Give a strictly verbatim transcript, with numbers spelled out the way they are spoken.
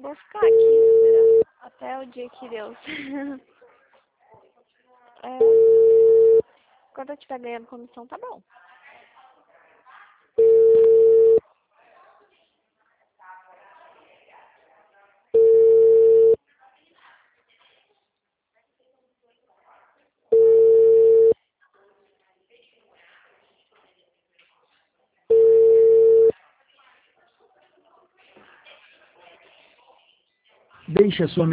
Vou ficar aqui esperando até o dia que Deus. É. Quando eu estiver ganhando comissão, tá bom. Deixe a sua